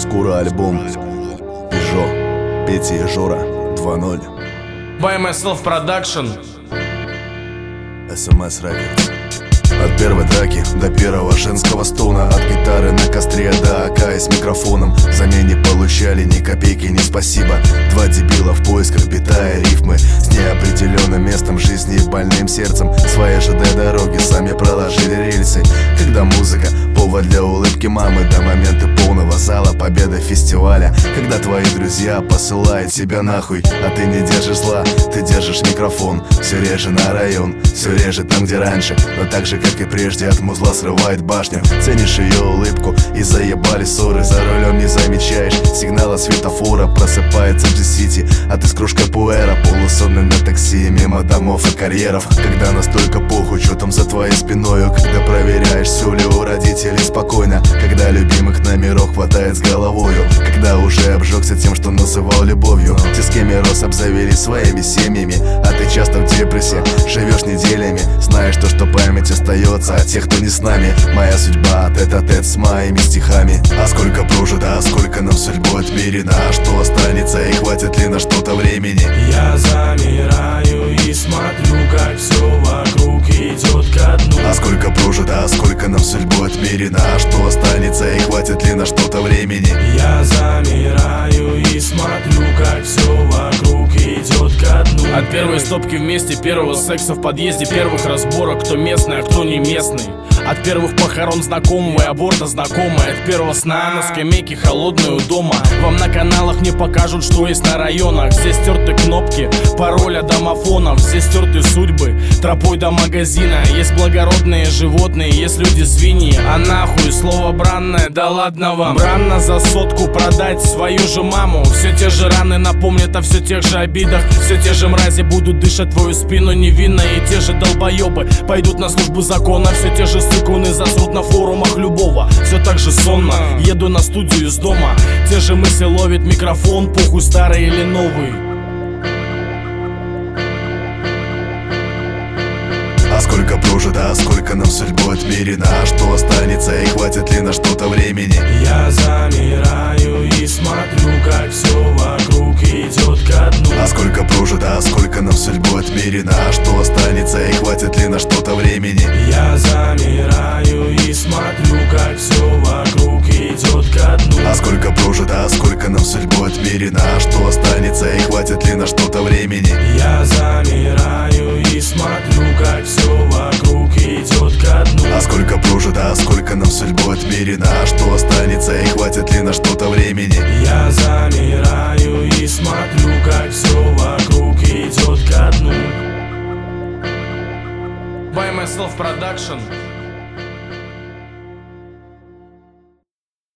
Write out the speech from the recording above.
Скоро альбом Пежо, Петя и Жора 2.0. By Myself Production. SMS Records. От первой драки до первого женского стона, от гитары на костре до АК с микрофоном. Взамен не получали ни копейки, ни спасибо. Два дебила в поисках бита и рифмы, с неопределенным местом жизни и больным сердцем. Свои ЖД-дороги сами проложили рельсы. Когда музыка повод для улыбки мамы, до момента полного зала, победа фестиваля. Когда твои друзья посылают тебя нахуй, а ты не держишь зла, ты держишь микрофон. Все реже на район, все реже там, где раньше, но так же, как и прежде, от музла срывает башню. Ценишь ее улыбку и заебали ссоры. За рулем не замечаешь сигнала светофора. Просыпается G-City, а ты с кружкой пуэра, полусонный на такси мимо домов и карьеров. Когда настолько похуй, что там за твоей спиною. Когда проверяешь, все ли у родителей спокойно. Когда любимых номеров хватает с головою. Когда уже обжегся тем, что называл любовью. Те, с кем я рос, обзавелись своими семьями, а ты часто в депрессии живешь неделями. Знаешь то, что память остается от тех, кто не с нами. Моя судьба тет-а-тет с моими стихами. А сколько прожито, а сколько нам судьбой отмерено. А что останется и хватит ли на что-то времени? Я замираю и смотрю, как все вокруг идет ко дну. А сколько прожито, а сколько нам судьбой отмерено. А что останется и хватит ли на что-то времени? Я замираю и смотрю, как все вокруг идет ко дну. От первой стопки вместе, первого секса в подъезде, первых разборок, кто местный, а кто не местный. От первых похорон знакомого и аборта знакомой. От первого сна на скамейке холодной у дома. Вам на каналах не покажут, что есть на районах. Здесь стерты кнопки, пароля домофонов. Здесь стерты судьбы, тропой до магазина. Есть благородные животные, есть люди свиньи. А нахуй слово бранное, да ладно вам. Бранно за сотку продать свою же маму. Все те же раны напомнят о все тех же обидах. Все те же мрази будут дышать твою спину невинно. И те же долбоебы пойдут на службу закона. Все те же сыкуны засрут на форумах любого. Все так же сонно, еду на студию из дома. Те же мысли ловит микрофон, похуй старый или новый. А сколько прожито, а сколько нам судьбой отмерено. А что останется и хватит ли на что-то времени? Я замираю и смотрю, как все вокруг идет ко дну. А сколько прожито, а сколько нам судьбой отмерено. А что останется и хватит ли на что-то времени? Я замираю и смотрю, как все вокруг идет ко дну. А сколько прожито, а сколько нам судьбой отмерено. А что останется и хватит ли на что-то времени? Я замираю и смотрю, как все вокруг идет ко дну. А сколько прожито, а сколько нам судьбой отмерено. А что останется и хватит ли на что-то времени? Я замираю и смотрю, как все вокруг идет ко дну. By Myself Production.